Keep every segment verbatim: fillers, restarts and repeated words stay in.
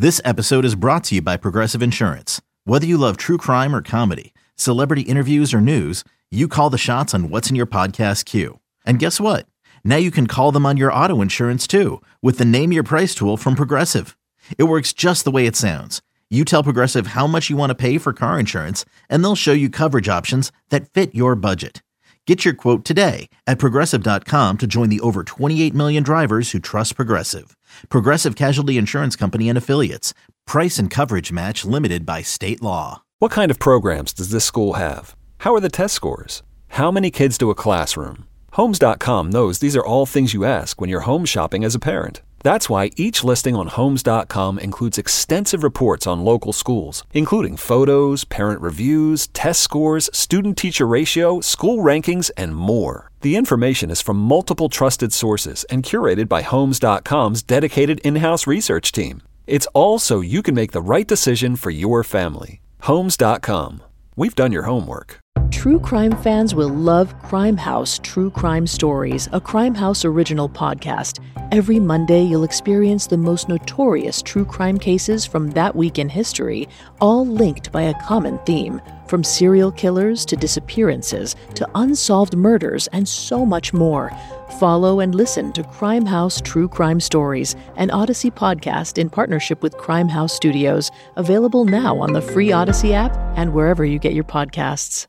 This episode is brought to you by Progressive Insurance. Whether you love true crime or comedy, celebrity interviews or news, you call the shots on what's in your podcast queue. And guess what? Now you can call them on your auto insurance too with the Name Your Price tool from Progressive. It works just the way it sounds. You tell Progressive how much you want to pay for car insurance, and they'll show you coverage options that fit your budget. Get your quote today at Progressive dot com to join the over twenty-eight million drivers who trust Progressive. Progressive Casualty Insurance Company and Affiliates. Price and coverage match limited by state law. What kind of programs does this school have? How are the test scores? How many kids to a classroom? Homes dot com knows these are all things you ask when you're home shopping as a parent. That's why each listing on Homes dot com includes extensive reports on local schools, including photos, parent reviews, test scores, student-teacher ratio, school rankings, and more. The information is from multiple trusted sources and curated by Homes dot com's dedicated in-house research team. It's all so you can make the right decision for your family. Homes dot com. We've done your homework. True crime fans will love Crime House True Crime Stories, a Crime House original podcast. Every Monday, you'll experience the most notorious true crime cases from that week in history, all linked by a common theme. From serial killers to disappearances to unsolved murders and so much more. Follow and listen to Crime House True Crime Stories, an Odyssey podcast in partnership with Crime House Studios, available now on the free Odyssey app and wherever you get your podcasts.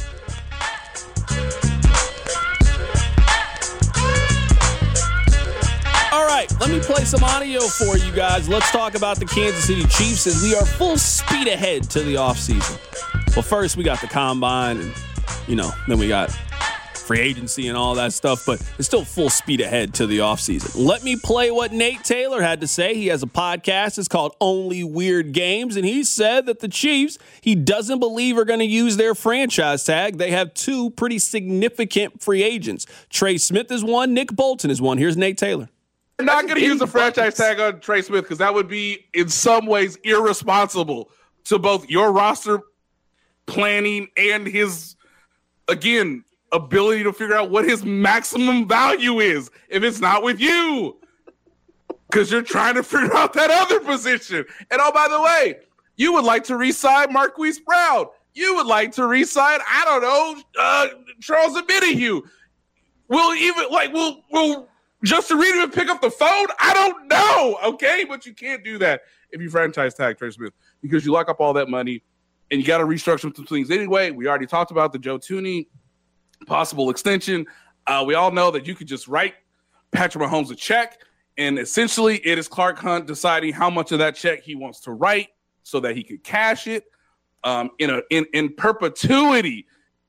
All right, let me play some audio for you guys. Let's talk about the Kansas City Chiefs as we are full speed ahead to the offseason. Well, first we got the combine and, you know, then we got free agency and all that stuff, but it's still full speed ahead to the offseason. Let me play what Nate Taylor had to say. He has a podcast. It's called Only Weird Games, and he said that the Chiefs, he doesn't believe are going to use their franchise tag. They have two pretty significant free agents. Trey Smith is one. Nick Bolton is one. Here's Nate Taylor. They're not going to use a franchise tag on Trey Smith because that would be, in some ways, irresponsible to both your roster planning and his, again, ability to figure out what his maximum value is if it's not with you, because you're trying to figure out that other position. And oh, by the way, you would like to re-sign Marquise Brown. You would like to re-sign, I don't know, uh, Charles Omenihu. We'll even like we'll we'll Justin Reed even pick up the phone. I don't know, okay, but you can't do that if you franchise tag Trey Smith because you lock up all that money and you got to restructure some things anyway. We already talked about the Joe Thuney possible extension. Uh, we all know that you could just write Patrick Mahomes a check, and essentially it is Clark Hunt deciding how much of that check he wants to write so that he could cash it um, in a in, in perpetuity.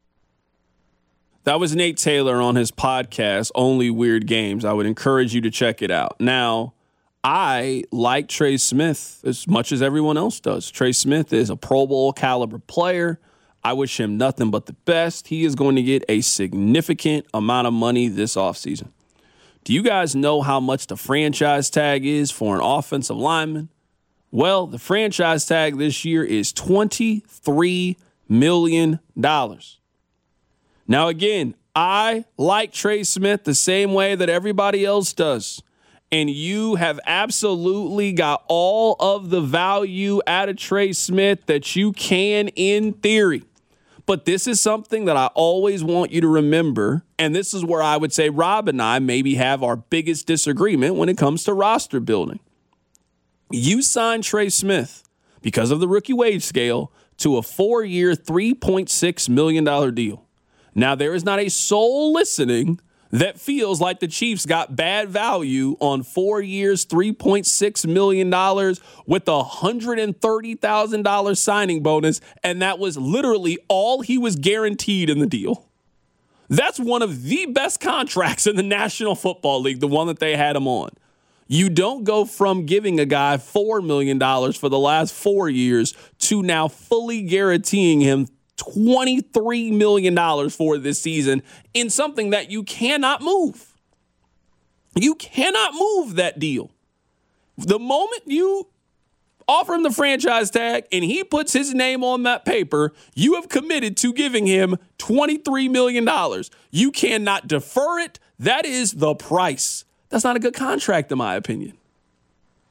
That was Nate Taylor on his podcast, Only Weird Games. I would encourage you to check it out. Now, I like Trey Smith as much as everyone else does. Trey Smith is a Pro Bowl caliber player. I wish him nothing but the best. He is going to get a significant amount of money this offseason. Do you guys know how much the franchise tag is for an offensive lineman? Well, the franchise tag this year is twenty-three million dollars. Now, again, I like Trey Smith the same way that everybody else does. And you have absolutely got all of the value out of Trey Smith that you can in theory. But this is something that I always want you to remember, and this is where I would say Rob and I maybe have our biggest disagreement when it comes to roster building. You signed Trey Smith because of the rookie wage scale to a four-year, three point six million dollars deal. Now, there is not a soul listening that feels like the Chiefs got bad value on four years, three point six million dollars with a one hundred thirty thousand dollars signing bonus, and that was literally all he was guaranteed in the deal. That's one of the best contracts in the National Football League, the one that they had him on. You don't go from giving a guy four million dollars for the last four years to now fully guaranteeing him twenty-three million dollars for this season in something that you cannot move. You cannot move that deal. The moment you offer him the franchise tag and he puts his name on that paper, you have committed to giving him twenty-three million dollars. You cannot defer it. That is the price. That's not a good contract, in my opinion.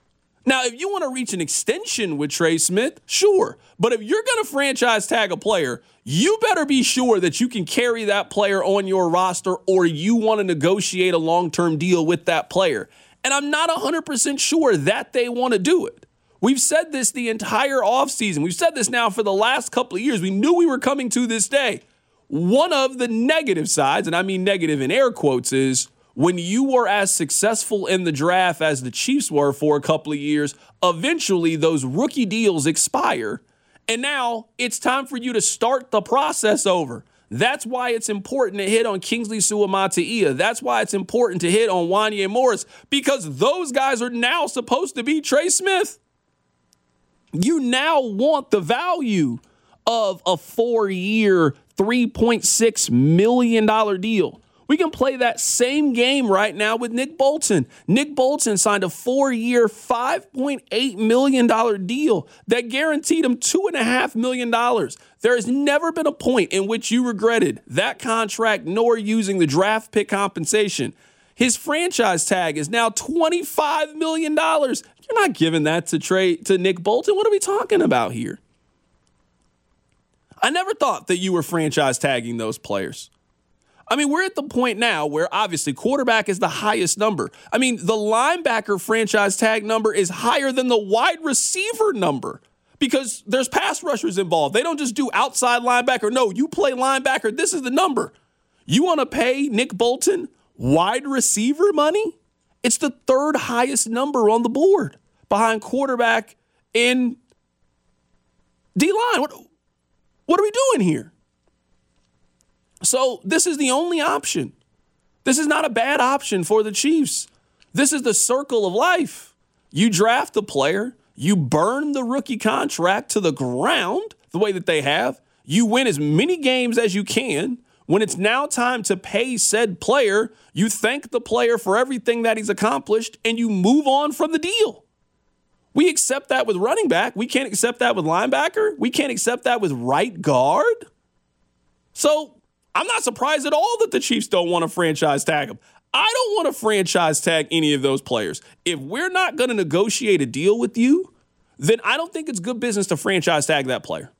Now, if you want to reach an extension with Trey Smith, sure. But if you're going to franchise tag a player, you better be sure that you can carry that player on your roster, or you want to negotiate a long-term deal with that player. And I'm not one hundred percent sure that they want to do it. We've said this the entire offseason. We've said this now for the last couple of years. We knew we were coming to this day. One of the negative sides, and I mean negative in air quotes, is when you were as successful in the draft as the Chiefs were for a couple of years, eventually those rookie deals expire. And now it's time for you to start the process over. That's why it's important to hit on Kingsley Suamataia. That's why it's important to hit on Wanya Morris, because those guys are now supposed to be Trey Smith. You now want the value of a four-year, three point six million dollars deal. We can play that same game right now with Nick Bolton. Nick Bolton signed a four-year, five point eight million dollars deal that guaranteed him two point five million dollars. There has never been a point in which you regretted that contract nor using the draft pick compensation. His franchise tag is now twenty-five million dollars. You're not giving that to Trey, to Nick Bolton. What are we talking about here? I never thought that you were franchise tagging those players. I mean, we're at the point now where obviously quarterback is the highest number. I mean, the linebacker franchise tag number is higher than the wide receiver number because there's pass rushers involved. They don't just do outside linebacker. No, you play linebacker. This is the number. You want to pay Nick Bolton wide receiver money? It's the third highest number on the board behind quarterback and D-line. What, what are we doing here? So this is the only option. This is not a bad option for the Chiefs. This is the circle of life. You draft a player, you burn the rookie contract to the ground the way that they have. You win as many games as you can. When it's now time to pay said player, you thank the player for everything that he's accomplished and you move on from the deal. We accept that with running back. We can't accept that with linebacker. We can't accept that with right guard. So I'm not surprised at all that the Chiefs don't want to franchise tag him. I don't want to franchise tag any of those players. If we're not going to negotiate a deal with you, then I don't think it's good business to franchise tag that player.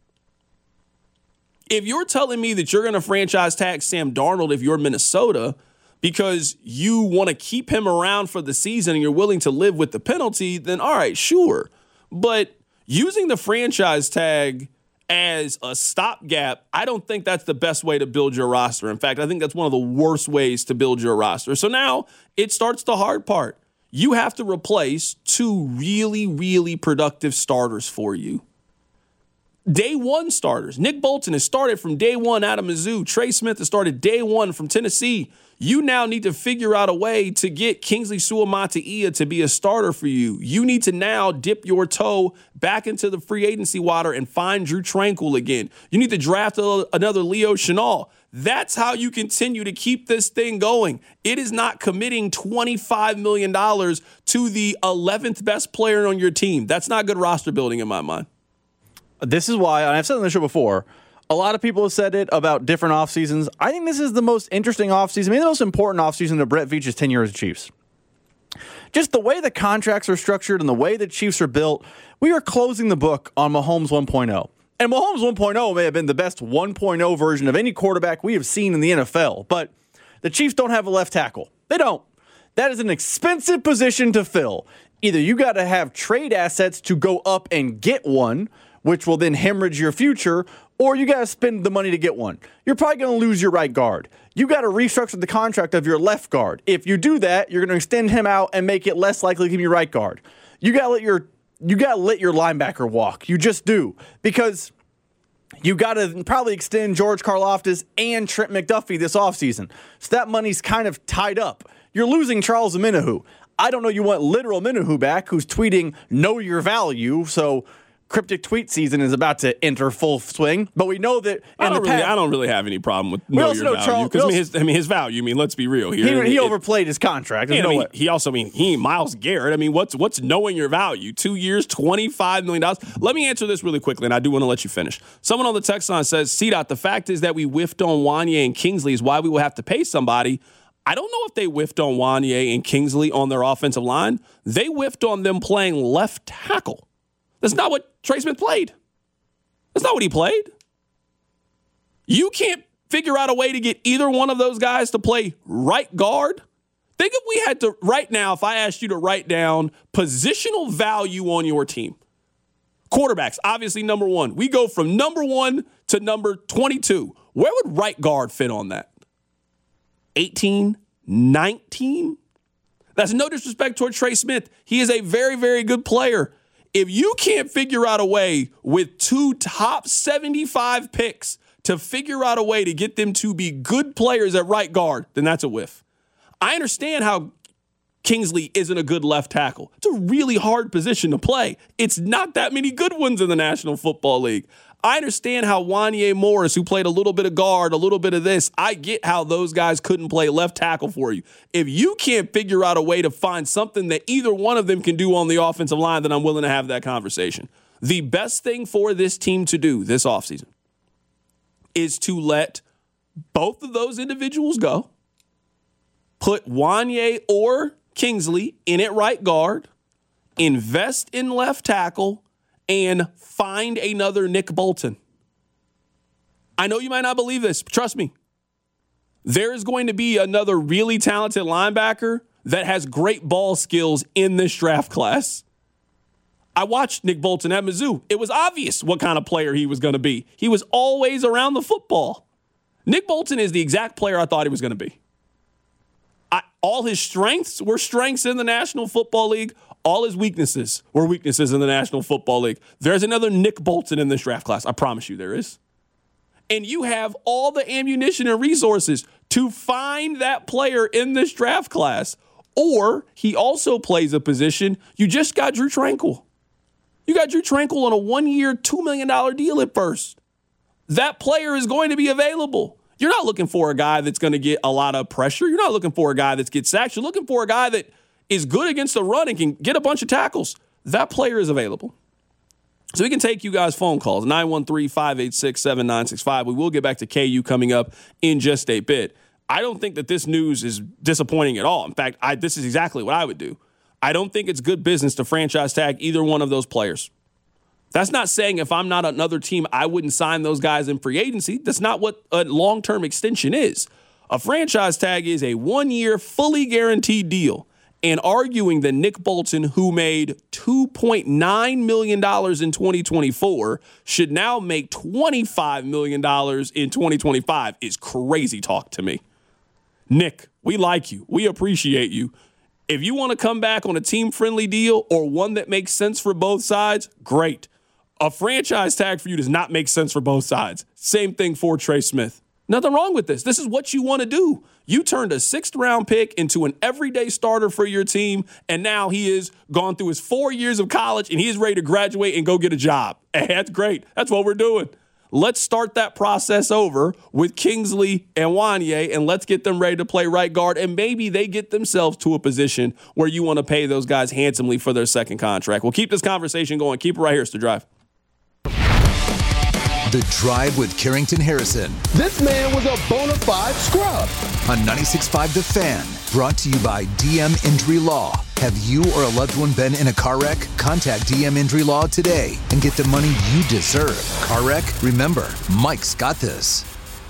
If you're telling me that you're going to franchise tag Sam Darnold if you're Minnesota because you want to keep him around for the season and you're willing to live with the penalty, then all right, sure. But using the franchise tag as a stopgap, I don't think that's the best way to build your roster. In fact, I think that's one of the worst ways to build your roster. So now it starts the hard part. You have to replace two really, really productive starters for you. Day one starters. Nick Bolton has started from day one out of Mizzou. Trey Smith has started day one from Tennessee. You now need to figure out a way to get Kingsley Suamataia to be a starter for you. You need to now dip your toe back into the free agency water and find Drew Tranquill again. You need to draft a, another Leo Chenal. That's how you continue to keep this thing going. It is not committing twenty-five million dollars to the eleventh best player on your team. That's not good roster building in my mind. This is why, and I've said it on the show before, a lot of people have said it about different off seasons. I think this is the most interesting offseason, maybe the most important offseason of Brett Veach's tenure as Chiefs. Just the way the contracts are structured and the way the Chiefs are built, we are closing the book on Mahomes one point oh. And Mahomes one point oh may have been the best one point oh version of any quarterback we have seen in the N F L, but the Chiefs don't have a left tackle. They don't. That is an expensive position to fill. Either you got to have trade assets to go up and get one, which will then hemorrhage your future, or you got to spend the money to get one. You're probably going to lose your right guard. You got to restructure the contract of your left guard. If you do that, you're going to extend him out and make it less likely to give you right guard. You got to let your you got to let your linebacker walk. You just do, because you got to probably extend George Karlaftis and Trent McDuffie this offseason. So that money's kind of tied up. You're losing Charles Omenihu. I don't know you want literal Omenihu back, who's tweeting know your value, so cryptic tweet season is about to enter full swing, but we know that. I don't, the really, past, I don't really have any problem with know your value because I mean his, I mean his value. I mean, let's be real here. He, I mean, he it, overplayed his contract. And no I mean, way. he also I mean he Myles Garrett. I mean, what's what's knowing your value? Two years, twenty-five million dollars. Let me answer this really quickly, and I do want to let you finish. Someone on the text line says, "C-Dot, the fact is that we whiffed on Wanya and Kingsley is why we will have to pay somebody." I don't know if they whiffed on Wanye and Kingsley on their offensive line. They whiffed on them playing left tackle. That's not what Trey Smith played. That's not what he played. You can't figure out a way to get either one of those guys to play right guard. Think if we had to, right now, if I asked you to write down positional value on your team. Quarterbacks, obviously number one. We go from number one to number twenty-two. Where would right guard fit on that? eighteen, nineteen? That's no disrespect toward Trey Smith. He is a very, very good player. If you can't figure out a way with two top seventy-five picks to figure out a way to get them to be good players at right guard, then that's a whiff. I understand how Kingsley isn't a good left tackle. It's a really hard position to play. It's not that many good ones in the National Football League. I understand how Wanye Morris, who played a little bit of guard, a little bit of this, I get how those guys couldn't play left tackle for you. If you can't figure out a way to find something that either one of them can do on the offensive line, then I'm willing to have that conversation. The best thing for this team to do this offseason is to let both of those individuals go, put Wanye or Kingsley in at right guard, invest in left tackle, and find another Nick Bolton. I know you might not believe this, but trust me. There is going to be another really talented linebacker that has great ball skills in this draft class. I watched Nick Bolton at Mizzou. It was obvious what kind of player he was going to be. He was always around the football. Nick Bolton is the exact player I thought he was going to be. I, all his strengths were strengths in the National Football League. All his weaknesses were weaknesses in the National Football League. There's another Nick Bolton in this draft class. I promise you there is. And you have all the ammunition and resources to find that player in this draft class. Or he also plays a position. You just got Drew Tranquill. You got Drew Tranquill on a one-year, two million dollars deal at first. That player is going to be available. You're not looking for a guy that's going to get a lot of pressure. You're not looking for a guy that gets sacks. You're looking for a guy that is good against the run and can get a bunch of tackles. That player is available. So we can take you guys' phone calls, nine one three, five eight six, seven nine six five. We will get back to K U coming up in just a bit. I don't think that this news is disappointing at all. In fact, I, this is exactly what I would do. I don't think it's good business to franchise tag either one of those players. That's not saying if I'm not another team, I wouldn't sign those guys in free agency. That's not what a long-term extension is. A franchise tag is a one-year, fully guaranteed deal. And arguing that Nick Bolton, who made two point nine million dollars in twenty twenty-four, should now make twenty-five million dollars in twenty twenty-five is crazy talk to me. Nick, we like you. We appreciate you. If you want to come back on a team-friendly deal or one that makes sense for both sides, great. A franchise tag for you does not make sense for both sides. Same thing for Trey Smith. Nothing wrong with this. This is what you want to do. You turned a sixth-round pick into an everyday starter for your team, and now he has gone through his four years of college, and he is ready to graduate and go get a job. Hey, that's great. That's what we're doing. Let's start that process over with Kingsley and Wanye, and let's get them ready to play right guard, and maybe they get themselves to a position where you want to pay those guys handsomely for their second contract. We'll keep this conversation going. Keep it right here. It's The Drive. The Drive with Carrington Harrison. This man was a bona fide scrub. On ninety-six point five The Fan. Brought to you by D M Injury Law. Have you or a loved one been in a car wreck? Contact D M Injury Law today and get the money you deserve. Car wreck? Remember, Mike's got this.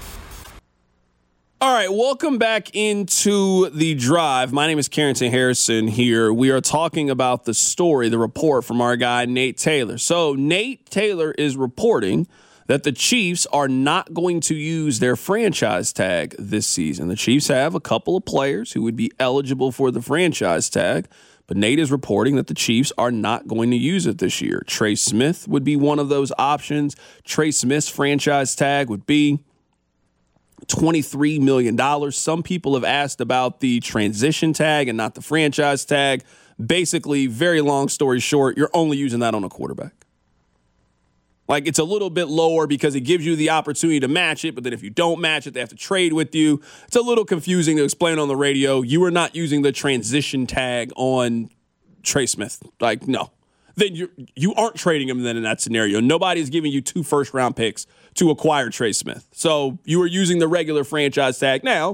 All right, welcome back into The Drive. My name is Carrington Harrison here. We are talking about the story, the report from our guy, Nate Taylor. So Nate Taylor is reporting that the Chiefs are not going to use their franchise tag this season. The Chiefs have a couple of players who would be eligible for the franchise tag, but Nate is reporting that the Chiefs are not going to use it this year. Trey Smith would be one of those options. Trey Smith's franchise tag would be twenty-three million dollars. Some people have asked about the transition tag and not the franchise tag. Basically, very long story short, you're only using that on a quarterback. Like, it's a little bit lower because it gives you the opportunity to match it, but then if you don't match it, they have to trade with you. It's a little confusing to explain on the radio. You are not using the transition tag on Trey Smith. Like, no. Then you you aren't trading him then in that scenario. Nobody's giving you two first-round picks to acquire Trey Smith. So you are using the regular franchise tag. Now,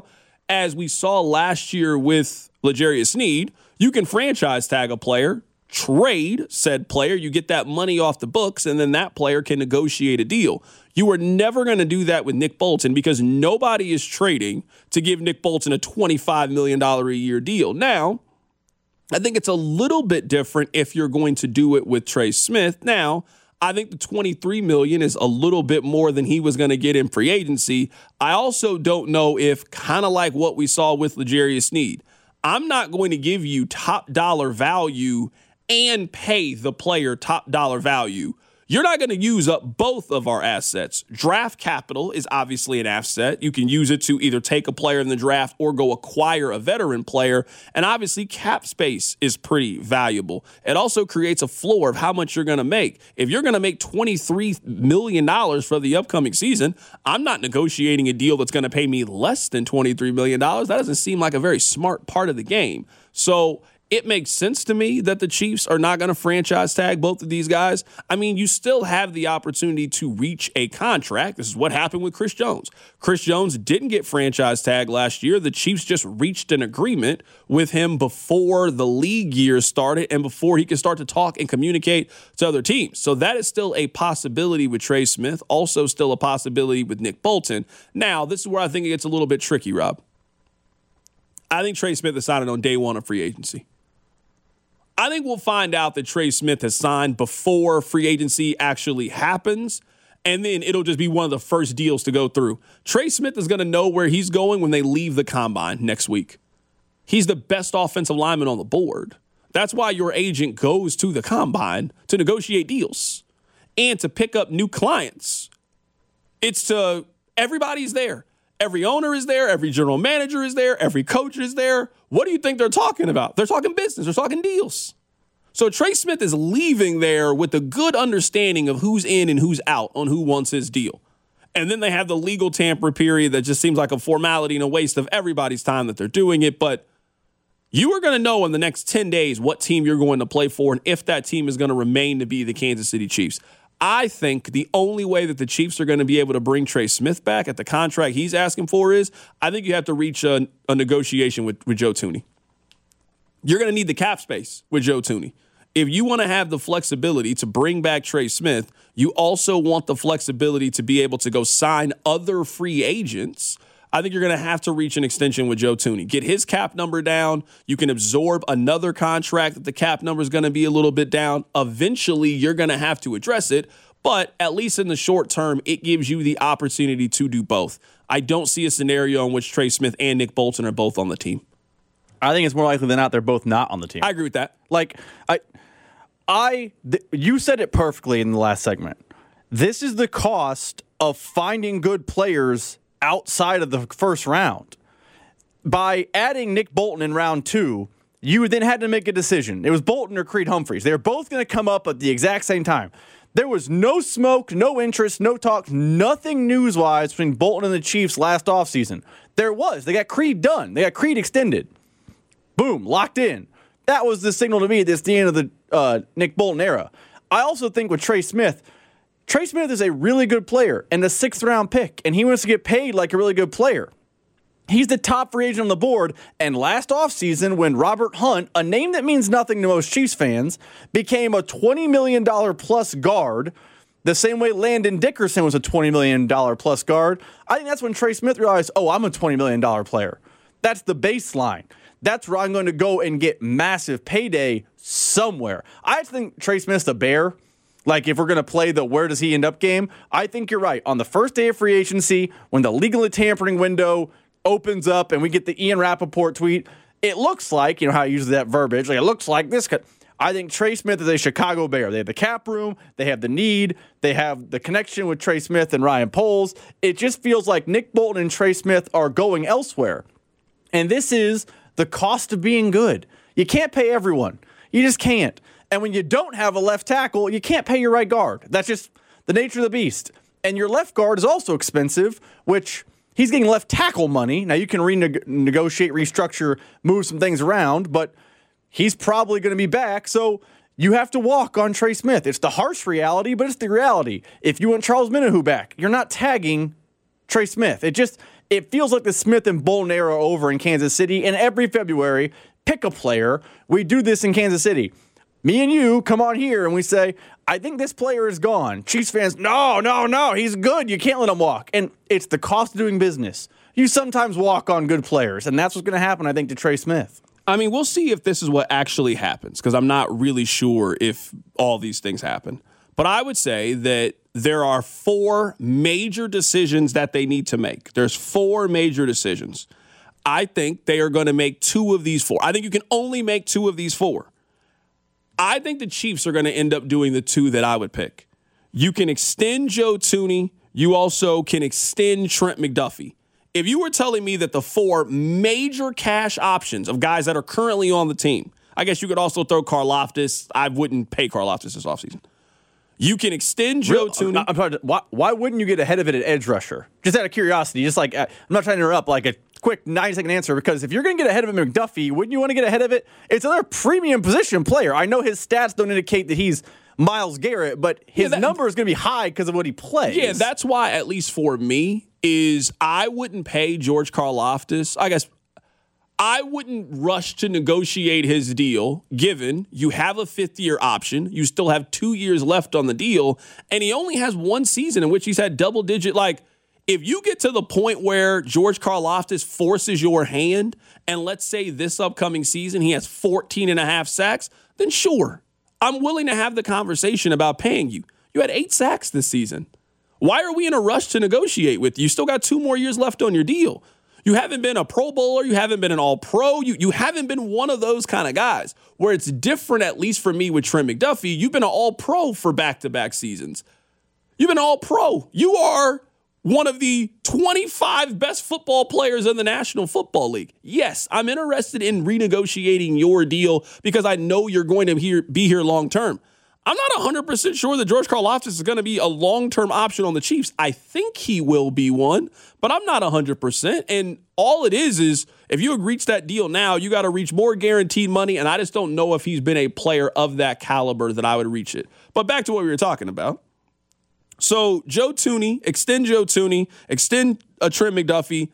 as we saw last year with L'Jarius Sneed, you can franchise tag a player, trade said player, you get that money off the books, and then that player can negotiate a deal. You are never going to do that with Nick Bolton because nobody is trading to give Nick Bolton a twenty-five million dollars a year deal. Now, I think it's a little bit different if you're going to do it with Trey Smith. Now, I think the twenty-three million dollars is a little bit more than he was going to get in free agency. I also don't know if, kind of like what we saw with L'Jarius Sneed, I'm not going to give you top dollar value and pay the player top dollar value. You're not going to use up both of our assets. Draft capital is obviously an asset. You can use it to either take a player in the draft or go acquire a veteran player. And obviously cap space is pretty valuable. It also creates a floor of how much you're going to make. If you're going to make twenty-three million dollars for the upcoming season, I'm not negotiating a deal that's going to pay me less than twenty-three million dollars. That doesn't seem like a very smart part of the game. So it makes sense to me that the Chiefs are not going to franchise tag both of these guys. I mean, you still have the opportunity to reach a contract. This is what happened with Chris Jones. Chris Jones didn't get franchise tag last year. The Chiefs just reached an agreement with him before the league year started and before he could start to talk and communicate to other teams. So that is still a possibility with Trey Smith, also still a possibility with Nick Bolton. Now, this is where I think it gets a little bit tricky, Rob. I think Trey Smith is signed on day one of free agency. I think we'll find out that Trey Smith has signed before free agency actually happens, and then it'll just be one of the first deals to go through. Trey Smith is going to know where he's going when they leave the combine next week. He's the best offensive lineman on the board. That's why your agent goes to the combine to negotiate deals and to pick up new clients. It's to everybody's there. Every owner is there. Every general manager is there. Every coach is there. What do you think they're talking about? They're talking business. They're talking deals. So Trey Smith is leaving there with a good understanding of who's in and who's out on who wants his deal. And then they have the legal tamper period that just seems like a formality and a waste of everybody's time that they're doing it. But you are going to know in the next ten days what team you're going to play for and if that team is going to remain to be the Kansas City Chiefs. I think the only way that the Chiefs are going to be able to bring Trey Smith back at the contract he's asking for is I think you have to reach a, a negotiation with, with Joe Thuney. You're going to need the cap space with Joe Thuney. If you want to have the flexibility to bring back Trey Smith, you also want the flexibility to be able to go sign other free agents. I think you're going to have to reach an extension with Joe Thuney. Get his cap number down. You can absorb another contract that the cap number is going to be a little bit down. Eventually, you're going to have to address it. But at least in the short term, it gives you the opportunity to do both. I don't see a scenario in which Trey Smith and Nick Bolton are both on the team. I think it's more likely than not they're both not on the team. I agree with that. Like, I, I, th- you said it perfectly in the last segment. This is the cost of finding good players outside of the first round. By adding Nick Bolton in round two, you then had to make a decision. It was Bolton or Creed Humphreys. They were both going to come up at the exact same time. There was no smoke, no interest, no talk, nothing news-wise between Bolton and the Chiefs last offseason. There was. They got Creed done. They got Creed extended. Boom, locked in. That was the signal to me that it's the end of the uh, Nick Bolton era. I also think with Trey Smith, Trey Smith is a really good player and a sixth-round pick, and he wants to get paid like a really good player. He's the top free agent on the board, and last offseason when Robert Hunt, a name that means nothing to most Chiefs fans, became a twenty million dollars plus guard, the same way Landon Dickerson was a twenty million dollars plus guard, I think that's when Trey Smith realized, oh, I'm a twenty million dollars player. That's the baseline. That's where I'm going to go and get massive payday somewhere. I think Trey Smith's a bear. Like, if we're going to play the where does he end up game, I think you're right. On the first day of free agency, when the legally tampering window opens up and we get the Ian Rappaport tweet, it looks like, you know how I use that verbiage, like it looks like this. Could, I think Trey Smith is a Chicago Bear. They have the cap room, they have the need, they have the connection with Trey Smith and Ryan Poles. It just feels like Nick Bolton and Trey Smith are going elsewhere. And this is the cost of being good. You can't pay everyone. You just can't. And when you don't have a left tackle, you can't pay your right guard. That's just the nature of the beast. And your left guard is also expensive, which he's getting left tackle money. Now, you can renegotiate, restructure, move some things around, but he's probably going to be back. So you have to walk on Trey Smith. It's the harsh reality, but it's the reality. If you want Charles Minahu back, you're not tagging Trey Smith. It just, It feels like the Smith and Bolton era are over in Kansas City, and every February, pick a player. We do this in Kansas City. Me and you come on here and we say, I think this player is gone. Chiefs fans, no, no, no, he's good. You can't let him walk. And it's the cost of doing business. You sometimes walk on good players, and that's what's going to happen, I think, to Trey Smith. I mean, we'll see if this is what actually happens, because I'm not really sure if all these things happen. But I would say that there are four major decisions that they need to make. There's four major decisions. I think they are going to make two of these four. I think you can only make two of these four. I think the Chiefs are going to end up doing the two that I would pick. You can extend Joe Thuney. You also can extend Trent McDuffie. If you were telling me that the four major cash options of guys that are currently on the team, I guess you could also throw Karlaftis. I wouldn't pay Karlaftis this offseason. You can extend Joe Thuney. I'm sorry, why, why wouldn't you get ahead of it at edge rusher? Just out of curiosity, just like, I'm not trying to interrupt, like a quick ninety second answer, because if you're going to get ahead of it, McDuffie, wouldn't you want to get ahead of it? It's another premium position player. I know his stats don't indicate that he's Myles Garrett, but his yeah, that, number is going to be high because of what he plays. Yeah, that's why, at least for me, is I wouldn't pay George Karlaftis. I guess I wouldn't rush to negotiate his deal, given you have a fifth-year option. You still have two years left on the deal, and he only has one season in which he's had double-digit. Like, if you get to the point where George Karlaftis forces your hand, and let's say this upcoming season he has fourteen and a half sacks, then sure, I'm willing to have the conversation about paying you. You had eight sacks this season. Why are we in a rush to negotiate with you? You still got two more years left on your deal. You haven't been a Pro Bowler. You haven't been an All-Pro. You, you haven't been one of those kind of guys. Where it's different, at least for me, with Trent McDuffie, you've been an All-Pro for back-to-back seasons. You've been All-Pro. You are one of the twenty-five best football players in the National Football League. Yes, I'm interested in renegotiating your deal because I know you're going to here, be here long-term. I'm not one hundred percent sure that George Karlaftis is going to be a long-term option on the Chiefs. I think he will be one, but I'm not one hundred percent. And all it is is if you reach that deal now, you got to reach more guaranteed money, and I just don't know if he's been a player of that caliber that I would reach it. But back to what we were talking about. So Joe Thuney, extend Joe Thuney, extend a Trent McDuffie,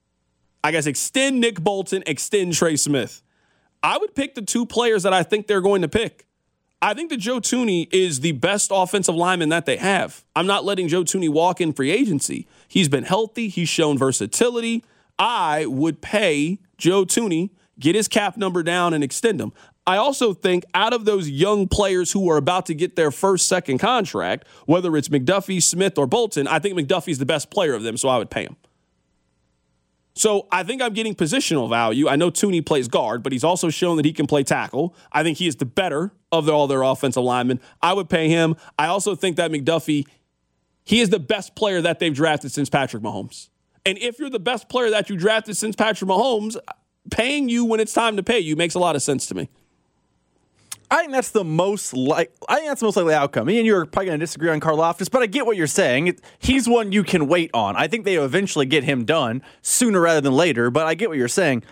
I guess extend Nick Bolton, extend Trey Smith. I would pick the two players that I think they're going to pick. I think that Joe Thuney is the best offensive lineman that they have. I'm not letting Joe Thuney walk in free agency. He's been healthy. He's shown versatility. I would pay Joe Thuney, get his cap number down, and extend him. I also think out of those young players who are about to get their first, second contract, whether it's McDuffie, Smith, or Bolton, I think McDuffie's the best player of them, so I would pay him. So I think I'm getting positional value. I know Thuney plays guard, but he's also shown that he can play tackle. I think he is the better of all their offensive linemen. I would pay him. I also think that McDuffie, he is the best player that they've drafted since Patrick Mahomes. And if you're the best player that you drafted since Patrick Mahomes, paying you when it's time to pay you makes a lot of sense to me. I think that's the most like. I think that's the most likely outcome. Me and you are probably going to disagree on Karlaftis, but I get what you're saying. It, he's one you can wait on. I think they eventually get him done sooner rather than later. But I get what you're saying.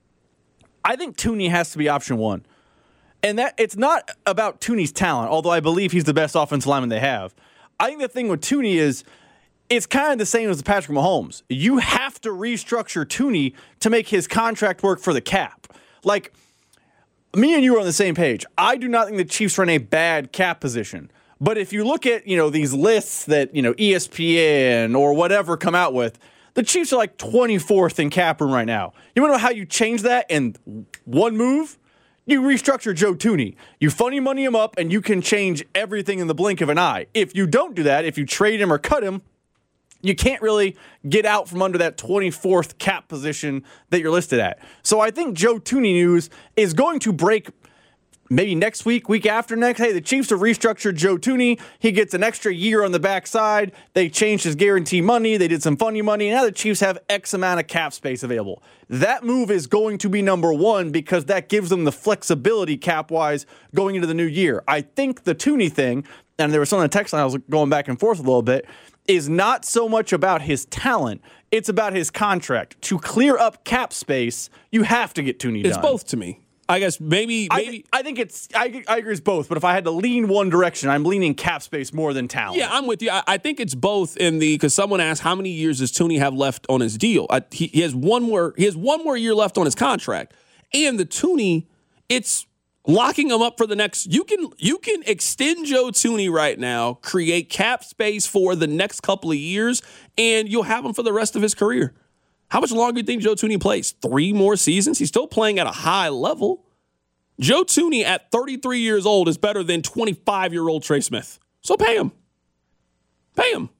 I think Thuney has to be option one, and that it's not about Thuney's talent. Although I believe he's the best offensive lineman they have. I think the thing with Thuney is it's kind of the same as Patrick Mahomes. You have to restructure Thuney to make his contract work for the cap. Like. Me and you are on the same page. I do not think the Chiefs are in a bad cap position. But if you look at, you know, these lists that, you know, E S P N or whatever come out with, the Chiefs are like twenty-fourth in cap room right now. You want to know how you change that in one move? You restructure Joe Thuney. You funny money him up, and you can change everything in the blink of an eye. If you don't do that, if you trade him or cut him, you can't really get out from under that twenty-fourth cap position that you're listed at. So I think Joe Thuney news is going to break maybe next week, week after next. Hey, the Chiefs have restructured Joe Thuney. He gets an extra year on the backside. They changed his guarantee money. They did some funny money. Now the Chiefs have X amount of cap space available. That move is going to be number one because that gives them the flexibility cap-wise going into the new year. I think the Thuney thing, and there was some on the text line I was going back and forth a little bit, is not so much about his talent. It's about his contract. To clear up cap space, you have to get Thuney done. It's both to me. I guess maybe maybe I, I think it's I, I agree it's both, but if I had to lean one direction, I'm leaning cap space more than talent. Yeah, I'm with you. I, I think it's both in the because someone asked how many years does Thuney have left on his deal. I, he, he has one more. He has one more year left on his contract, and the Thuney, it's locking him up for the next. You can you can extend Joe Thuney right now, create cap space for the next couple of years, and you'll have him for the rest of his career. How much longer do you think Joe Thuney plays? Three more seasons? He's still playing at a high level. Joe Thuney at thirty-three years old is better than twenty-five-year-old Trey Smith. So pay him. Pay him.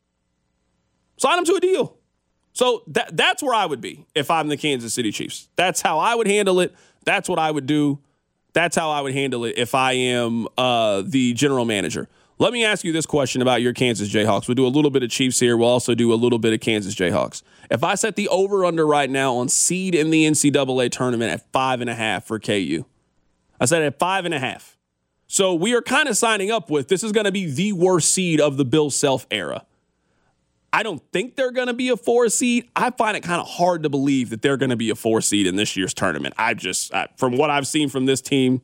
Sign him to a deal. So that that's where I would be if I'm the Kansas City Chiefs. That's how I would handle it. That's what I would do. That's how I would handle it if I am uh, the general manager. Let me ask you this question about your Kansas Jayhawks. We'll do a little bit of Chiefs here. We'll also do a little bit of Kansas Jayhawks. If I set the over-under right now on seed in the N C double A tournament at five and a half for K U, I said at five and a half. So we are kind of signing up with this is going to be the worst seed of the Bill Self era. I don't think they're going to be a four seed. I find it kind of hard to believe that they're going to be a four seed in this year's tournament. I just, I, from what I've seen from this team,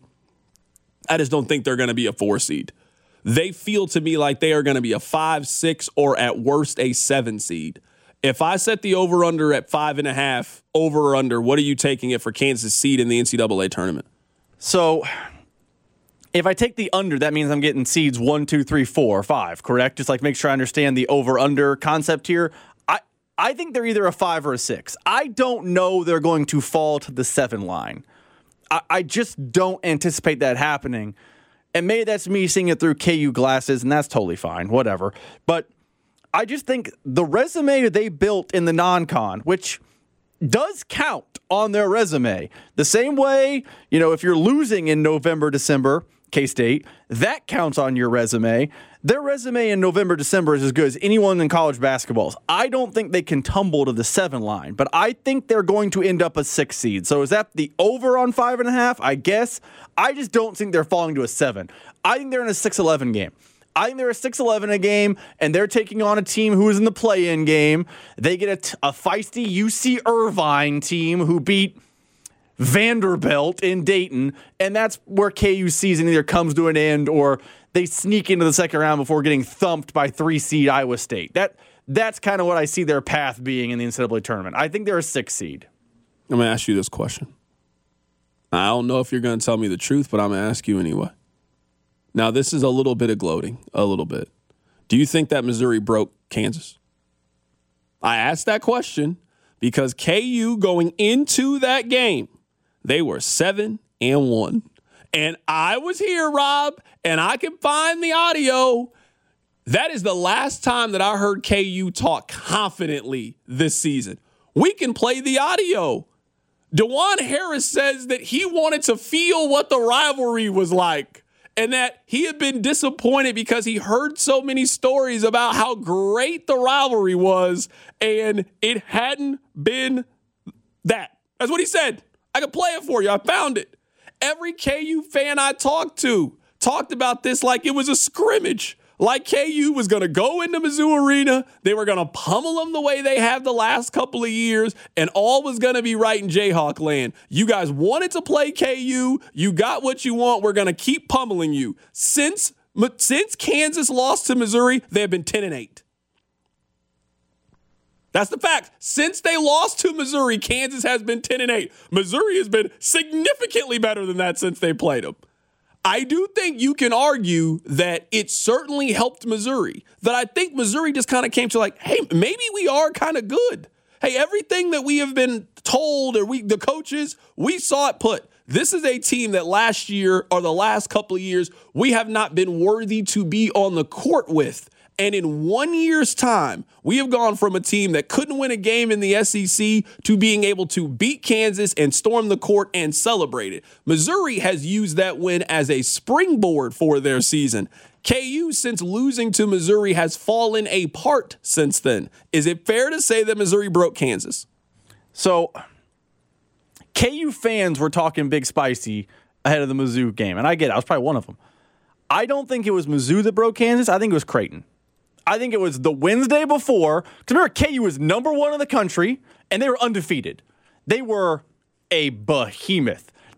I just don't think they're going to be a four seed. They feel to me like they are going to be a five, six, or at worst a seven seed. If I set the over-under at five and a half, over or under, what are you taking it for Kansas seed in the N C double A tournament? So if I take the under, that means I'm getting seeds one, two, three, four, five, correct? Just like make sure I understand the over-under concept here. I, I think they're either a five or a six. I don't know they're going to fall to the seven line. I, I just don't anticipate that happening. And maybe that's me seeing it through K U glasses, and that's totally fine, whatever. But I just think the resume they built in the non-con, which does count on their resume, the same way, you know, if you're losing in November, December, K-State, that counts on your resume. Their resume in November, December is as good as anyone in college basketball. I don't think they can tumble to the seven line, but I think they're going to end up a six seed. So is that the over on five and a half? I guess. I just don't think they're falling to a seven. I think they're in a six eleven game. I think they're a six eleven a game, and they're taking on a team who is in the play-in game. They get a, t- a feisty U C Irvine team who beat Vanderbilt in Dayton, and that's where K U's season either comes to an end or they sneak into the second round before getting thumped by three-seed Iowa State. That That's kind of what I see their path being in the N C double A tournament. I think they're a six seed. I'm going to ask you this question. I don't know if you're going to tell me the truth, but I'm going to ask you anyway. Now, this is a little bit of gloating, a little bit. Do you think that Missouri broke Kansas? I asked that question because K U going into that game, they were seven and one. And I was here, Rob, and I can find the audio. That is the last time that I heard K U talk confidently this season. We can play the audio. DeJuan Harris says that he wanted to feel what the rivalry was like and that he had been disappointed because he heard so many stories about how great the rivalry was and it hadn't been that. That's what he said. I can play it for you. I found it. Every K U fan I talked to talked about this like it was a scrimmage. Like K U was going to go into Mizzou Arena. They were going to pummel them the way they have the last couple of years, and all was going to be right in Jayhawk land. You guys wanted to play K U. You got what you want. We're going to keep pummeling you. Since, since Kansas lost to Missouri, they have been ten and eight. That's the fact. Since they lost to Missouri, Kansas has been ten and eight. Missouri has been significantly better than that since they played them. I do think you can argue that it certainly helped Missouri. That I think Missouri just kind of came to like, hey, maybe we are kind of good. Hey, everything that we have been told, or we, the coaches, we saw it put. This is a team that last year or the last couple of years, we have not been worthy to be on the court with. And in one year's time, we have gone from a team that couldn't win a game in the S E C to being able to beat Kansas and storm the court and celebrate it. Missouri has used that win as a springboard for their season. K U, since losing to Missouri, has fallen apart since then. Is it fair to say that Missouri broke Kansas? So, K U fans were talking Big Spicy ahead of the Mizzou game, and I get it. I was probably one of them. I don't think it was Mizzou that broke Kansas. I think it was Creighton. I think it was the Wednesday before. Because remember, K U was number one in the country, and they were undefeated. They were a behemoth.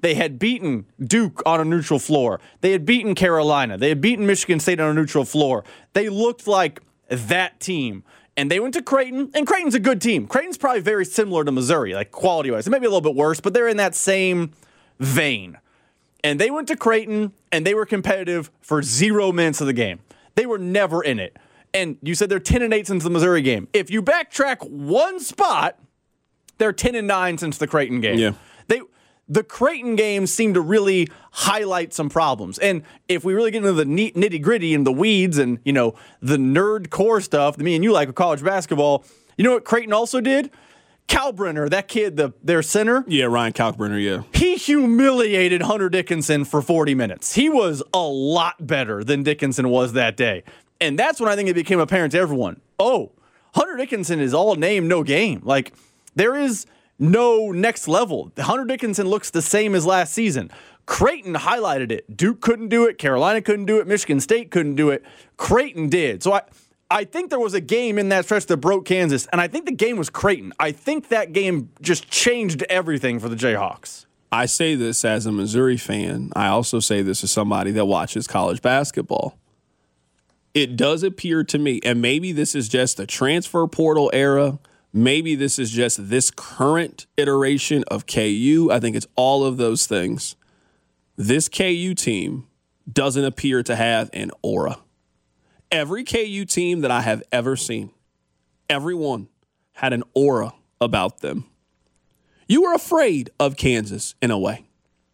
They had beaten Duke on a neutral floor. They had beaten Carolina. They had beaten Michigan State on a neutral floor. They looked like that team. And they went to Creighton, and Creighton's a good team. Creighton's probably very similar to Missouri, like quality-wise. It may be a little bit worse, but they're in that same vein. And they went to Creighton, and they were competitive for zero minutes of the game. They were never in it. And you said they're ten and eight since the Missouri game. If you backtrack one spot, they're ten and nine since the Creighton game. Yeah. They the Creighton games seem to really highlight some problems. And if we really get into the nitty gritty and the weeds and, you know, the nerd core stuff that me and you like with college basketball, you know what Creighton also did? Kalkbrenner, that kid, the their center. Yeah, Ryan Kalkbrenner, yeah. He humiliated Hunter Dickinson for forty minutes. He was a lot better than Dickinson was that day. And that's when I think it became apparent to everyone. Oh, Hunter Dickinson is all name, no game. Like, there is no next level. Hunter Dickinson looks the same as last season. Creighton highlighted it. Duke couldn't do it. Carolina couldn't do it. Michigan State couldn't do it. Creighton did. So I, I think there was a game in that stretch that broke Kansas, and I think the game was Creighton. I think that game just changed everything for the Jayhawks. I say this as a Missouri fan. I also say this as somebody that watches college basketball. It does appear to me, and maybe this is just the transfer portal era, maybe this is just this current iteration of K U. I think it's all of those things. This K U team doesn't appear to have an aura. Every K U team that I have ever seen, everyone had an aura about them. You were afraid of Kansas in a way.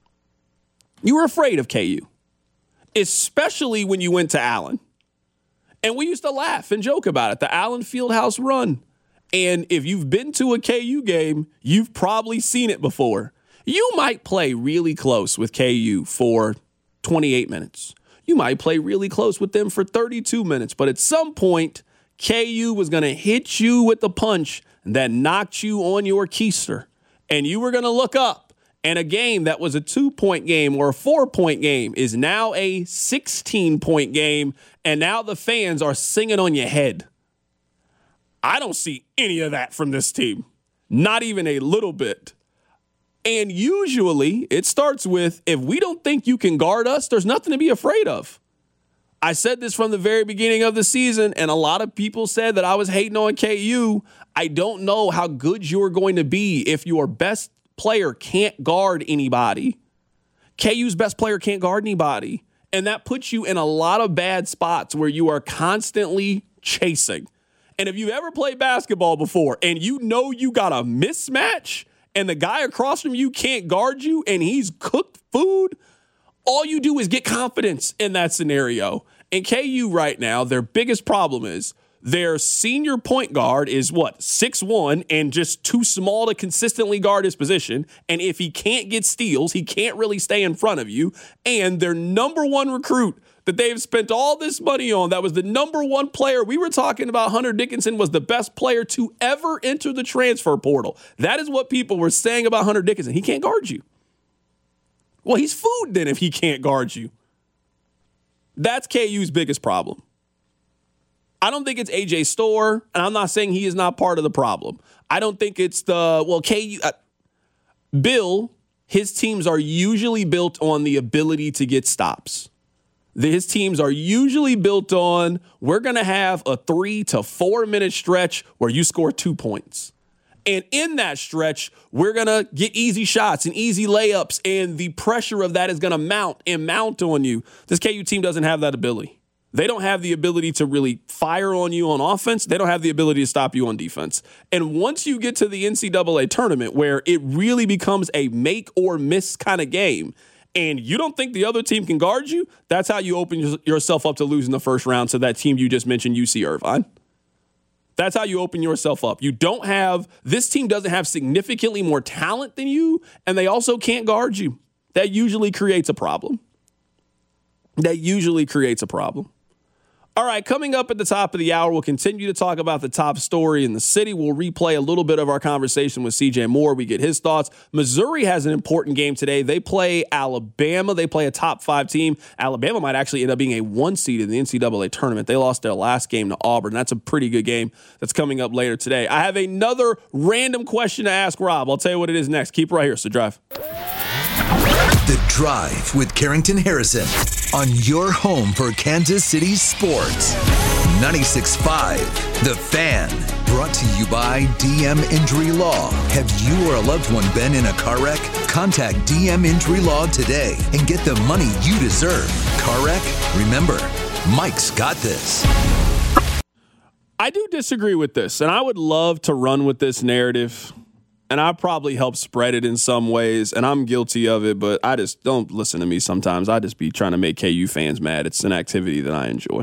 You were afraid of K U, especially when you went to Allen. And we used to laugh and joke about it, the Allen Fieldhouse run. And if you've been to a K U game, you've probably seen it before. You might play really close with K U for twenty-eight minutes. You might play really close with them for thirty-two minutes. But at some point, K U was going to hit you with the punch that knocked you on your keister. And you were going to look up. And a game that was a two-point game or a four-point game is now a sixteen-point game. And now the fans are singing on your head. I don't see any of that from this team. Not even a little bit. And usually it starts with, if we don't think you can guard us, there's nothing to be afraid of. I said this from the very beginning of the season, and a lot of people said that I was hating on K U. I don't know how good you're going to be if your best player can't guard anybody. K U's best player can't guard anybody. And that puts you in a lot of bad spots where you are constantly chasing. And if you've ever played basketball before and you know you got a mismatch and the guy across from you can't guard you and he's cooked food, all you do is get confidence in that scenario. And K U right now, their biggest problem is their senior point guard is what, six one and just too small to consistently guard his position. And if he can't get steals, he can't really stay in front of you. And their number one recruit that they've spent all this money on, that was the number one player. We were talking about Hunter Dickinson was the best player to ever enter the transfer portal. That is what people were saying about Hunter Dickinson. He can't guard you. Well, he's food then if he can't guard you. That's K U's biggest problem. I don't think it's A J Storr, and I'm not saying he is not part of the problem. I don't think it's the, well, K U, uh, Bill, his teams are usually built on the ability to get stops. His teams are usually built on, we're going to have a three to four minute stretch where you score two points. And in that stretch, we're going to get easy shots and easy layups, and the pressure of that is going to mount and mount on you. This K U team doesn't have that ability. They don't have the ability to really fire on you on offense. They don't have the ability to stop you on defense. And once you get to the N C double A tournament where it really becomes a make or miss kind of game, and you don't think the other team can guard you, that's how you open yourself up to losing the first round to that team you just mentioned, U C Irvine. That's how you open yourself up. You don't have, this team doesn't have significantly more talent than you, and they also can't guard you. That usually creates a problem. That usually creates a problem. All right, coming up at the top of the hour, we'll continue to talk about the top story in the city. We'll replay a little bit of our conversation with C J Moore. We get his thoughts. Missouri has an important game today. They play Alabama. They play a top five team. Alabama might actually end up being a one seed in the N C double A tournament. They lost their last game to Auburn. That's a pretty good game that's coming up later today. I have another random question to ask Rob. I'll tell you what it is next. Keep right here, so drive. The Drive with Carrington Harrison on your home for Kansas City sports. ninety-six point five The Fan. Brought to you by D M Injury Law. Have you or a loved one been in a car wreck? Contact D M Injury Law today and get the money you deserve. Car wreck? Remember, Mike's got this. I do disagree with this, and I would love to run with this narrative, and I probably help spread it in some ways, and I'm guilty of it, but I just don't listen to me sometimes. I just be trying to make K U fans mad. It's an activity that I enjoy.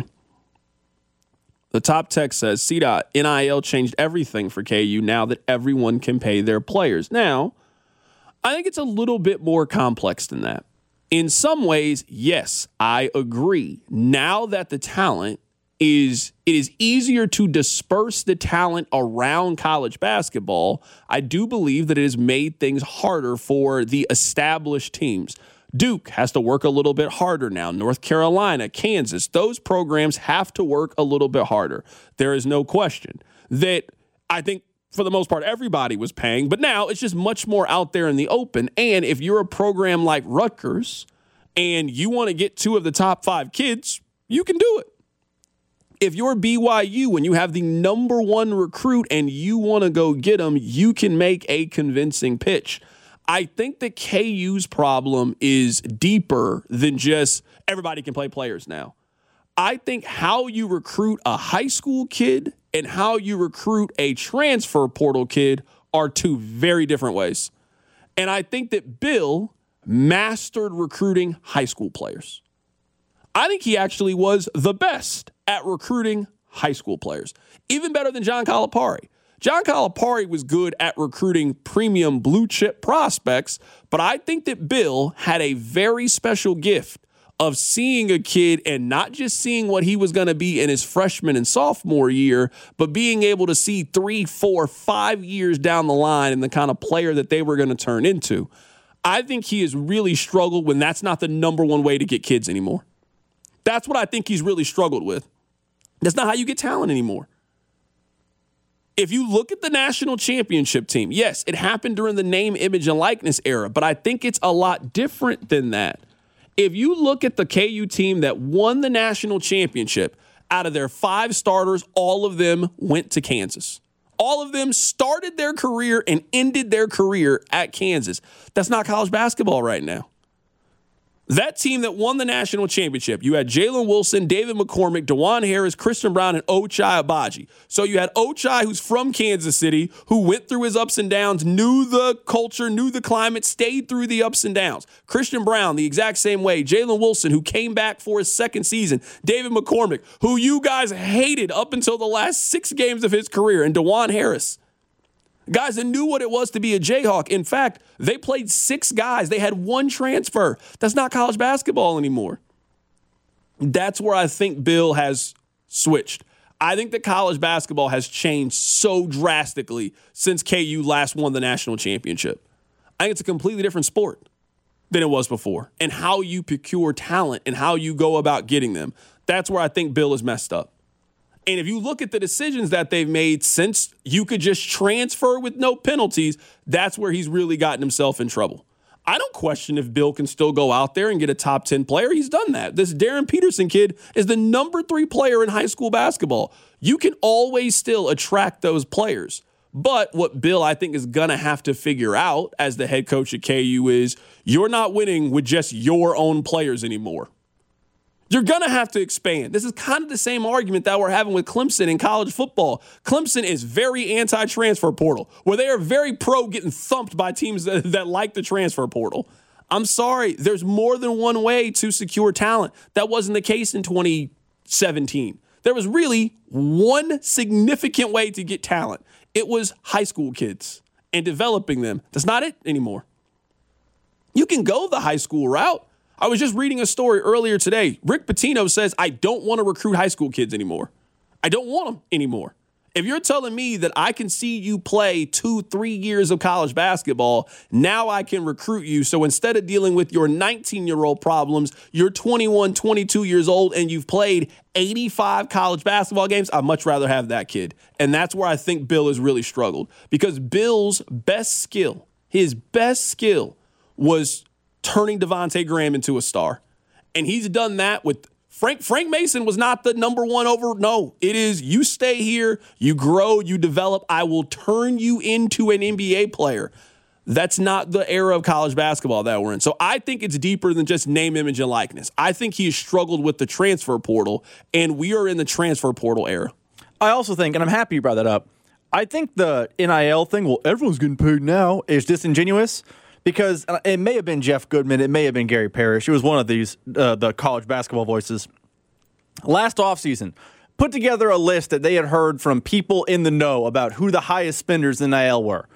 The top text says, C DOT, N I L changed everything for K U now that everyone can pay their players. Now, I think it's a little bit more complex than that. In some ways, yes, I agree. Now that the talent is, it is easier to disperse the talent around college basketball, I do believe that it has made things harder for the established teams. Duke has to work a little bit harder now. North Carolina, Kansas, those programs have to work a little bit harder. There is no question that I think for the most part everybody was paying, but now it's just much more out there in the open. And if you're a program like Rutgers and you want to get two of the top five kids, you can do it. If you're B Y U and you have the number one recruit and you want to go get them, you can make a convincing pitch. I think that K U's problem is deeper than just everybody can play players now. I think how you recruit a high school kid and how you recruit a transfer portal kid are two very different ways. And I think that Bill mastered recruiting high school players. I think he actually was the best at recruiting high school players, even better than John Calipari. John Calipari was good at recruiting premium blue chip prospects, but I think that Bill had a very special gift of seeing a kid and not just seeing what he was going to be in his freshman and sophomore year, but being able to see three, four, five years down the line and the kind of player that they were going to turn into. I think he has really struggled when that's not the number one way to get kids anymore. That's what I think he's really struggled with. That's not how you get talent anymore. If you look at the national championship team, yes, it happened during the name, image, and likeness era, but I think it's a lot different than that. If you look at the K U team that won the national championship, out of their five starters, all of them went to Kansas. All of them started their career and ended their career at Kansas. That's not college basketball right now. That team that won the national championship, you had Jalen Wilson, David McCormick, DeJuan Harris, Christian Brown, and Ochai Agbaji. So you had Ochai, who's from Kansas City, who went through his ups and downs, knew the culture, knew the climate, stayed through the ups and downs. Christian Brown, the exact same way. Jalen Wilson, who came back for his second season. David McCormick, who you guys hated up until the last six games of his career. And DeJuan Harris. Guys that knew what it was to be a Jayhawk. In fact, they played six guys. They had one transfer. That's not college basketball anymore. That's where I think Bill has switched. I think that college basketball has changed so drastically since K U last won the national championship. I think it's a completely different sport than it was before. And how you procure talent and how you go about getting them. That's where I think Bill is messed up. And if you look at the decisions that they've made since you could just transfer with no penalties, that's where he's really gotten himself in trouble. I don't question if Bill can still go out there and get a top ten player. He's done that. This Darren Peterson kid is the number three player in high school basketball. You can always still attract those players. But what Bill, I think, is going to have to figure out as the head coach at K U is you're not winning with just your own players anymore. You're going to have to expand. This is kind of the same argument that we're having with Clemson in college football. Clemson is very anti-transfer portal, where they are very pro getting thumped by teams that, that like the transfer portal. I'm sorry, there's more than one way to secure talent. That wasn't the case in twenty seventeen. There was really one significant way to get talent. It was high school kids and developing them. That's not it anymore. You can go the high school route. I was just reading a story earlier today. Rick Pitino says, I don't want to recruit high school kids anymore. I don't want them anymore. If you're telling me that I can see you play two, three years of college basketball, now I can recruit you. So instead of dealing with your nineteen-year-old problems, you're twenty-one, twenty-two years old, and you've played eighty-five college basketball games, I'd much rather have that kid. And that's where I think Bill has really struggled. Because Bill's best skill, his best skill was turning Devontae Graham into a star. And he's done that with Frank. Frank Mason was not the number one over. No, it is you stay here, you grow, you develop. I will turn you into an N B A player. That's not the era of college basketball that we're in. So I think it's deeper than just name, image, and likeness. I think he has struggled with the transfer portal, and we are in the transfer portal era. I also think, and I'm happy you brought that up, I think the N I L thing, well, everyone's getting paid now, is disingenuous because it may have been Jeff Goodman, it may have been Gary Parrish. It was one of these, uh, the college basketball voices. Last offseason, put together a list that they had heard from people in the know about who the highest spenders in N I L were.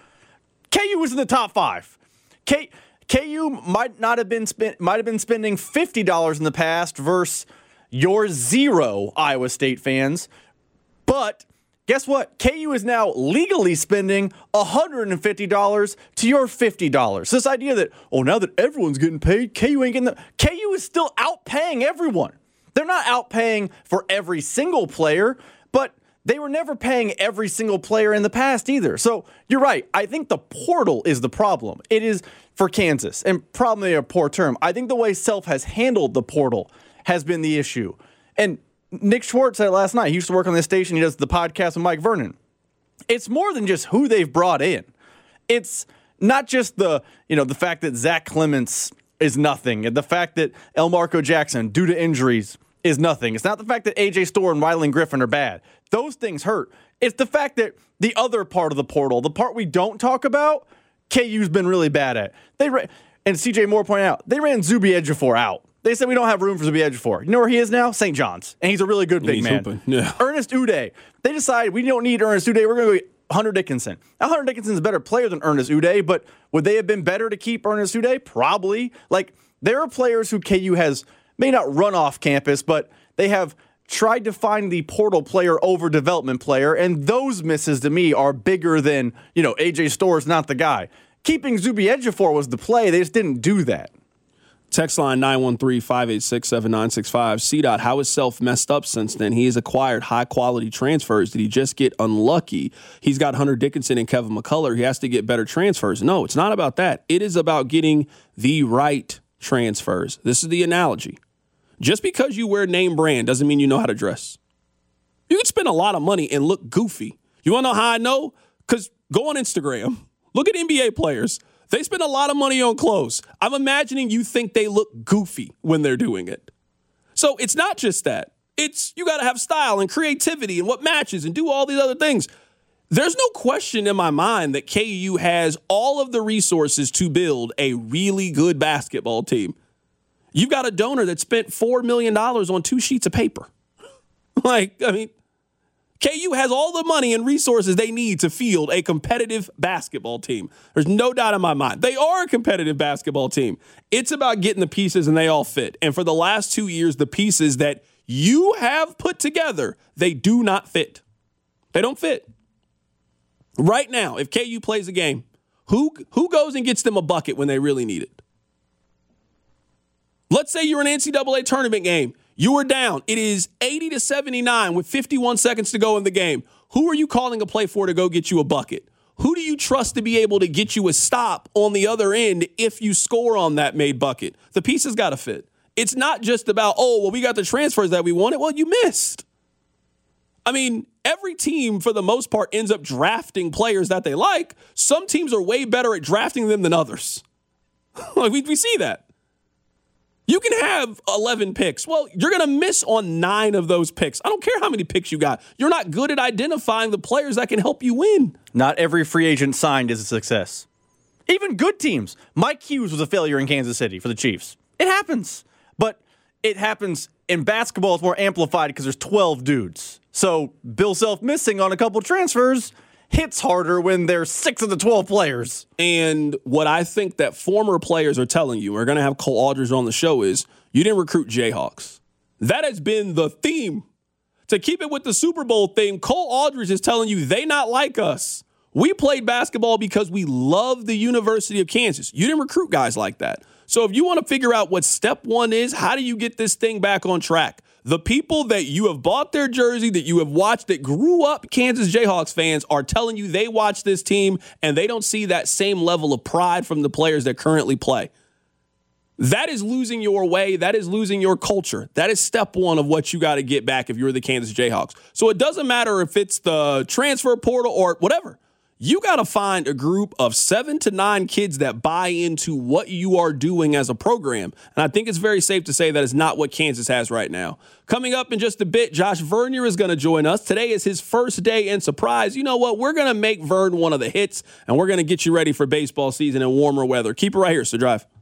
K U was in the top five. K, KU might not have been spent, might have been spending fifty dollars in the past versus your zero Iowa State fans. But guess what? K U is now legally spending one hundred fifty dollars to your fifty dollars. This idea that, oh, now that everyone's getting paid, K U ain't getting the... K U is still outpaying everyone. They're not outpaying for every single player, but they were never paying every single player in the past either. So you're right. I think the portal is the problem. It is for Kansas, and probably a poor term. I think the way Self has handled the portal has been the issue. And Nick Schwartz said it last night. He used to work on this station. He does the podcast with Mike Vernon. It's more than just who they've brought in. It's not just the, you know, the fact that Zach Clements is nothing, and the fact that Elmarco Jackson, due to injuries, is nothing. It's not the fact that A J Storr and Rylan Griffin are bad. Those things hurt. It's the fact that the other part of the portal, the part we don't talk about, K U's been really bad at. They ra- and C J Moore pointed out, they ran Zuby Ejiofor out. They said we don't have room for Zuby Ejiofor. You know where he is now? Saint John's. And he's a really good big he's man. Yeah. Ernest Uday. They decided we don't need Ernest Uday. We're going to go get Hunter Dickinson. Now, Hunter Dickinson is a better player than Ernest Uday, but would they have been better to keep Ernest Uday? Probably. Like, there are players who K U has may not run off campus, but they have tried to find the portal player over development player, and those misses to me are bigger than, you know, A J Storr is not the guy. Keeping Zuby Ejiofor was the play. They just didn't do that. Text line nine one three, five eight six, seven nine six five. C-Dot, how has Self messed up since then? He has acquired high-quality transfers. Did he just get unlucky? He's got Hunter Dickinson and Kevin McCullough. He has to get better transfers. No, it's not about that. It is about getting the right transfers. This is the analogy. Just because you wear name brand doesn't mean you know how to dress. You can spend a lot of money and look goofy. You want to know how I know? Because go on Instagram. Look at N B A players. They spend a lot of money on clothes. I'm imagining you think they look goofy when they're doing it. So it's not just that. It's you got to have style and creativity and what matches and do all these other things. There's no question in my mind that K U has all of the resources to build a really good basketball team. You've got a donor that spent four million dollars on two sheets of paper. Like, I mean, K U has all the money and resources they need to field a competitive basketball team. There's no doubt in my mind. They are a competitive basketball team. It's about getting the pieces and they all fit. And for the last two years, the pieces that you have put together, they do not fit. They don't fit. Right now, if K U plays a game, who, who goes and gets them a bucket when they really need it? Let's say you're in an N C double A tournament game. You are down. It is eighty to seventy-nine with fifty-one seconds to go in the game. Who are you calling a play for to go get you a bucket? Who do you trust to be able to get you a stop on the other end if you score on that made bucket? The pieces got to fit. It's not just about, oh, well, we got the transfers that we wanted. Well, you missed. I mean, every team, for the most part, ends up drafting players that they like. Some teams are way better at drafting them than others. Like we, we see that. You can have eleven picks. Well, you're going to miss on nine of those picks. I don't care how many picks you got. You're not good at identifying the players that can help you win. Not every free agent signed is a success. Even good teams. Mike Hughes was a failure in Kansas City for the Chiefs. It happens. But it happens in basketball. It's more amplified because there's twelve dudes. So Bill Self missing on a couple transfers hits harder when there's six of the twelve players. And what I think that former players are telling you, we're going to have Cole Aldridge on the show, is you didn't recruit Jayhawks. That has been the theme. To keep it with the Super Bowl theme, Cole Aldridge is telling you they not like us. We played basketball because we love the University of Kansas. You didn't recruit guys like that. So if you want to figure out what step one is, how do you get this thing back on track? The people that you have bought their jersey, that you have watched, that grew up Kansas Jayhawks fans are telling you they watch this team and they don't see that same level of pride from the players that currently play. That is losing your way. That is losing your culture. That is step one of what you got to get back if you're the Kansas Jayhawks. So it doesn't matter if it's the transfer portal or whatever. You got to find a group of seven to nine kids that buy into what you are doing as a program. And I think it's very safe to say that is not what Kansas has right now. Coming up in just a bit, Josh Vernier is going to join us. Today is his first day in Surprise. You know what? We're going to make Vern one of the hits, and we're going to get you ready for baseball season and warmer weather. Keep it right here, So Drive.